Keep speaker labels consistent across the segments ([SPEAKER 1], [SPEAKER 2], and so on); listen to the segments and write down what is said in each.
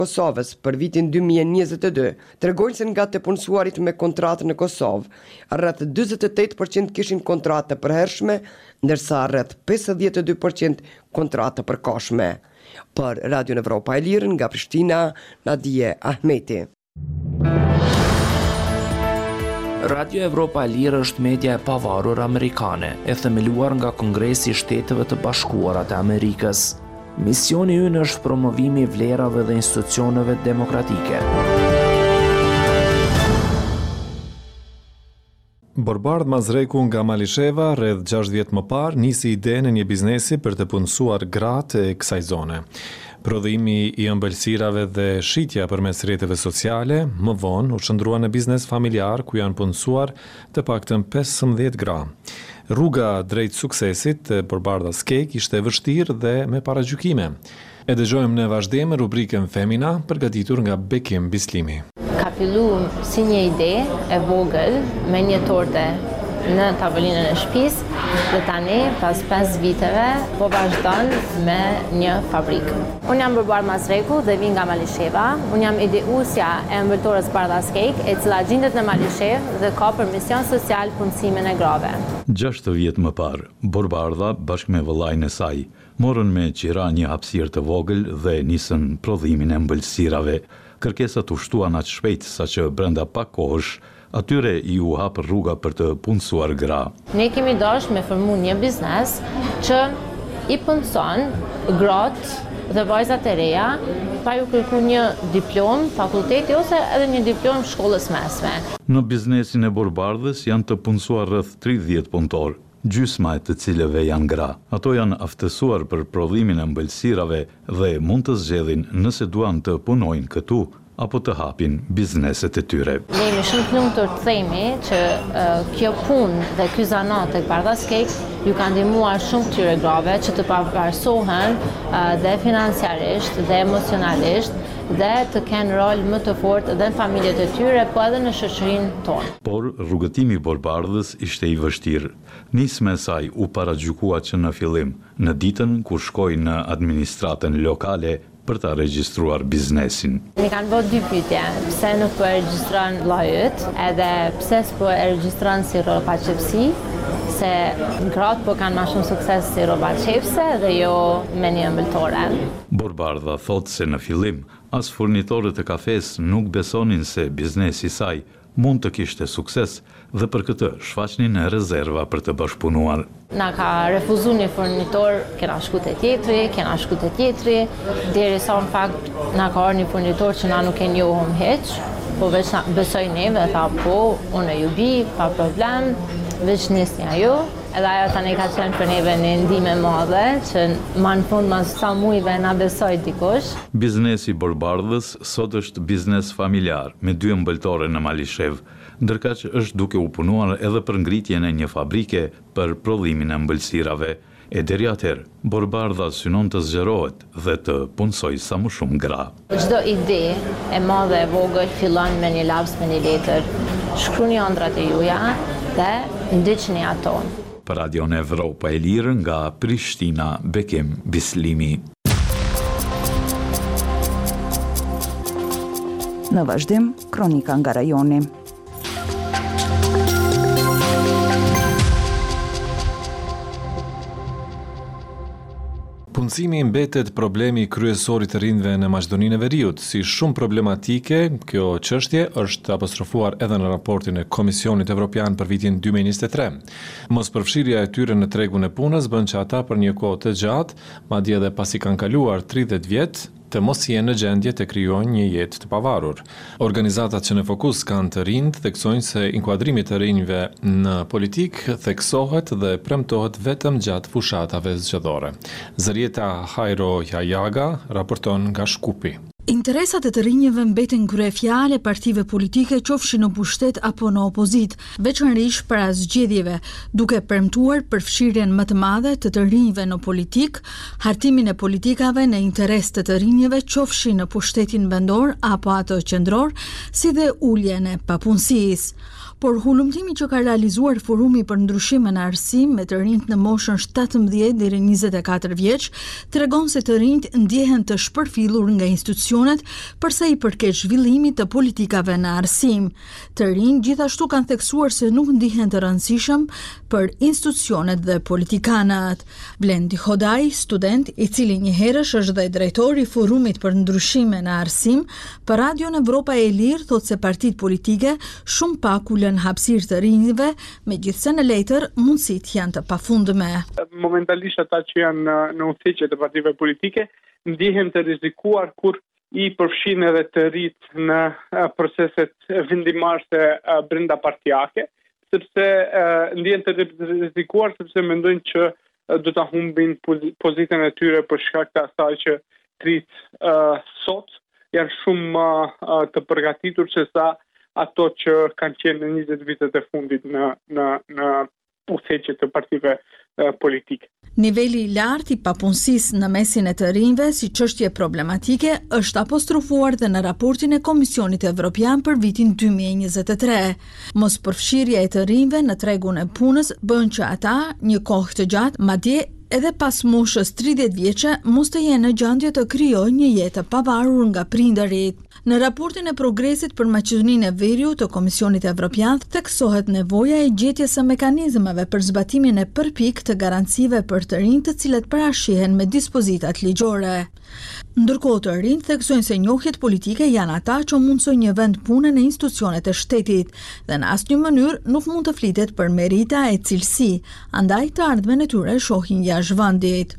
[SPEAKER 1] Kosovës për vitin 2022 tregojnë se nga të punësuarit me kontratë në Kosovë, rreth 48% kishin kontratë të përhershme, ndërsa rreth 52% kontratë të përkohshme. Për Radio Evropa e Lirë nga Prishtina, Nadije Ahmeti.
[SPEAKER 2] Radio Evropa e Lirë është media e pavarur amerikane, e themeluar nga Kongresi i Shteteve të Bashkuara të Amerikës. Misioni ynë është promovimi i vlerave dhe institucioneve demokratike.
[SPEAKER 3] Borbard Mazreku nga Malisheva, rreth 6 vjet më parë, nisi idenë e një biznesi për të punësuar gratë e kësaj zone. Prodhimi i ëmbëlsirave dhe shitja përmes rrjeteve sociale, më vonë u qëndrua në biznes familjar ku janë punësuar të paktën 15 gra. Rruga drejt suksesit të Borbardas Cake ishte e vështirë dhe me paragjykime. E dëgjojmë në vazhdim rubrikën Femina, përgatitur nga Bekim Bislimi.
[SPEAKER 4] Ka filluar si një ide e vogël me një torte në tavolinën e shtëpisë dhe tani pas 5 viteve po vazhdon me një fabrikë. Unë jam Borbard Mazreku dhe vi nga Malisheva. Unë jam ideusja e ëmbëltorës Borbardas Cake, e cila gjendet në Malishevë dhe ka për mision social punësimin e grave.
[SPEAKER 5] 6 vjet më parë, Borbarda bashkë me vëllain e saj morën me qira një hapësirë të vogël dhe nisën prodhimin e ëmbëlsirave. Kërkesat u shtuan aq shpejt saqë brenda pak kohësh atyre i u hap rruga për të punësuar gra.
[SPEAKER 4] Ne kemi dashur me formu një biznes që i punëson gratë dhe vajzat e reja pa ju kërku një diplom fakulteti ose edhe një diplom shkollës mesme.
[SPEAKER 5] Në biznesin e Borbardhës janë të punësuar rreth 30 punëtor, gjysma e të cilëve janë gra. Ato janë aftësuar për prodhimin e ëmbëlsirave dhe mund të zgjedhin nëse duan të punojnë këtu apo të hapin bizneset e tyre.
[SPEAKER 4] Ne jemi shumë të lumtur të themi që kjo punë dhe ky zanat tek Borbardas Cake ju ka ndihmuar shumë këtyre grave që të pavarësohen dhe financiarisht dhe emocionalisht dhe të kenë rol më të fortë edhe në familjet e tyre, po edhe në shoqërinë tonë.
[SPEAKER 5] Por rrugëtimi i Borbardhës ishte i vështirë. Nisma e saj u paragjykua që në fillim, në ditën kur shkoi në administratën lokale për ta regjistruar biznesin.
[SPEAKER 4] Mi kanë bërë 2 pyetje, pse nuk po e regjistron vllajët, edhe pse s'po e regjistron si rrobaqepsi, se gratë po kanë më shumë sukses si rrobaqepse dhe jo me një ëmbëltore.
[SPEAKER 5] Borbardha thotë se në fillim as furnitorët e kafes nuk besonin se biznesi i saj mund të kishte sukses dhe për këtë shfaqnin rezerva për të bashkëpunuar.
[SPEAKER 4] Na ka refuzuar një furnitor, kena shku te tjetri, derisa në fakt na ka ardhur një furnitor që na nuk e njohëm hiç, po veç besoj neve, tha po, unë ju bi, pa problem, veç nisni ajo. Edhe ajo tani ka qenë për neve një ndihmë e madhe, që ma në fund mas sa mujve na besoj dikush.
[SPEAKER 5] Biznesi Borbardhës sot është biznes familjar, me 2 ëmbëltore në Malishevë, ndërka që është duke u punuar edhe për ngritjen e një fabrike për prodhimin e ëmbëlsirave. E deri atëherë, Borbardha synon të zgjerohet dhe të punësoj sa më shumë gra.
[SPEAKER 4] Çdo ide e madhe e vogël fillon me një laps, me një letër. Shkruani ëndrat e juaja dhe ndiqni ato.
[SPEAKER 5] Për Radio Evropa e Lirë nga Prishtina, Bekim Bislimi.
[SPEAKER 6] Në vazhdim, kronika nga rajoni.
[SPEAKER 3] Punësimi mbetet problemi kryesor i të rinjve në Maqedoninë e Veriut. Si shumë problematike, kjo çështje është apostrofuar edhe në raportin e Komisionit Evropian për vitin 2023. Mospërfshirja e tyre në tregun e punës bën që ata për një kohë të gjatë, madje edhe pasi kanë kaluar 30 vjet, të mos jenë në gjendje të krijojnë një jetë të pavarur. Organizatat që në fokus kanë të rinjt theksojnë se inkuadrimi të rinjve në politik theksohet dhe premtohet vetëm gjatë fushatave zgjedhore. Zërieta Hajro Jajaga raporton nga Shkupi.
[SPEAKER 7] Interesat e të rinjve mbeten kryefjale e partive politike qofshin në pushtet apo në opozit, veçanërisht para zgjedhjeve, duke premtuar përfshirjen më të madhe të rinjve në politik, hartimin e politikave në interes të rinjve qofshin në pushtetin vendor apo ato qendror, si dhe uljen e papunësisë. por hulumtimi që ka realizuar Forumi për Ndryshime në Arsim me të rinjt në moshën 17 deri 24 vjeç, tregon se të rinjt ndjehen të shpërfillur nga institucionet përsa i përket zhvillimit të politikave në arsim. Të rinjt gjithashtu kanë theksuar se nuk ndihen të rëndësishëm për institucionet dhe politikanët. Blendi Hodaj, student i cili njëherësh është dhe drejtori i Forumit për Ndryshime në Arsim, për Radion Evropa e Lirë thot se partitë politike shumë pak u lën hapësirë të rinjve, megjithse në letër mundësitë janë të pafundme.
[SPEAKER 8] Momentalisht ata që janë në udhëheqje të partive politike ndihen të rrezikuar kur i përfshin edhe të rit në proceset vendimmarrëse brenda partijake, sepse ndihen të rrezikuar sepse mendojnë që do ta humbin pozitën e tyre për shkak të asaj që trit sot janë shumë të përgatitur se sa ato që kanë qenë në 20 vitet e fundit në udhëheqje të partive politike.
[SPEAKER 7] Niveli i lartë i papunësisë në mesin e të rinjve si çështje problematike është apostrofuar dhe në raportin e Komisionit Evropian për vitin 2023. Mospërfshirja e të rinjve në tregun e punës bën që ata një kohë të gjatë, madje edhe pas moshës 30 vjeçe, mos të jenë në gjendje të krijojnë një jetë të pavarur nga prindërit. Në raportin e progresit për Maqedoninë e Veriut të Komisionit Evropian theksohet nevoja e gjetjes së mekanizmave për zbatimin e përpik të garancive për të rinjt të cilat parashihen me dispozitat ligjore. Ndërkohë të rinjt theksojnë se njohjet politike janë ata që mundsojnë një vend pune në institucionet e shtetit dhe në asnjë mënyrë nuk mund të flitet për merita e cilësi, andaj të ardhmen e tyre shohin jashtë vendit.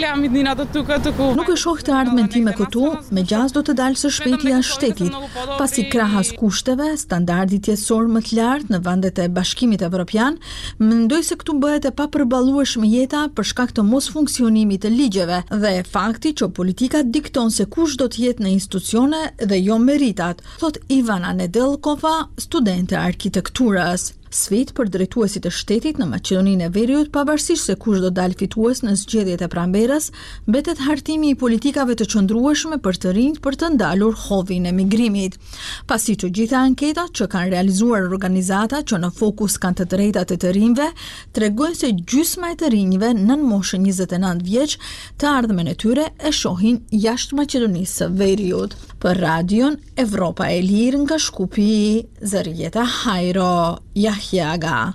[SPEAKER 7] Nuk e shoh të ardhmen time këtu, me gjaz do të dalë së shpejti jashtë shtetit, pasi krahas kushteve, standardit jetësor më të lartë në vendet e Bashkimit Evropian, mendoj se këtu bëhet e papërballueshme jeta për shkak të mos funksionimit të ligjeve dhe fakti që politika dikton se kush do të jetë në institucione dhe jo meritat, thot Ivana Nedelkova, studente e arkitekturës. Sfidë për drejtuesit e shtetit në Maqedoninë e Veriut, pavarësisht se kush do dalë fitues në zgjedhjet e pranverës, mbetet hartimi i politikave të qëndrueshme për të rinjt për të ndalur hodhin e migrimit. Pasi të gjitha anketat që kanë realizuar organizata që në fokus kanë të drejtat e të rinjve, tregojnë se gjysma e të rinjve nën moshën 29 vjeç të ardhmen e tyre e shohin jashtë Maqedonisë së Veriut. Për Radion Evropa e Lirë nga Shkupi, Zërieta Hajro, Yahyaga.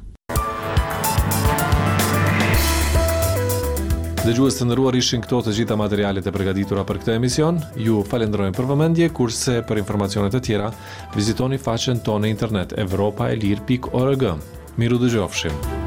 [SPEAKER 3] Dëgjues të nderuar, ishin këto të gjitha materialet e përgatitura për këtë emision. Ju falenderojmë për vëmendje, kurse për informacione të tjera vizitoni faqen tonë internet europaelir.org. Miru dëgjofshim.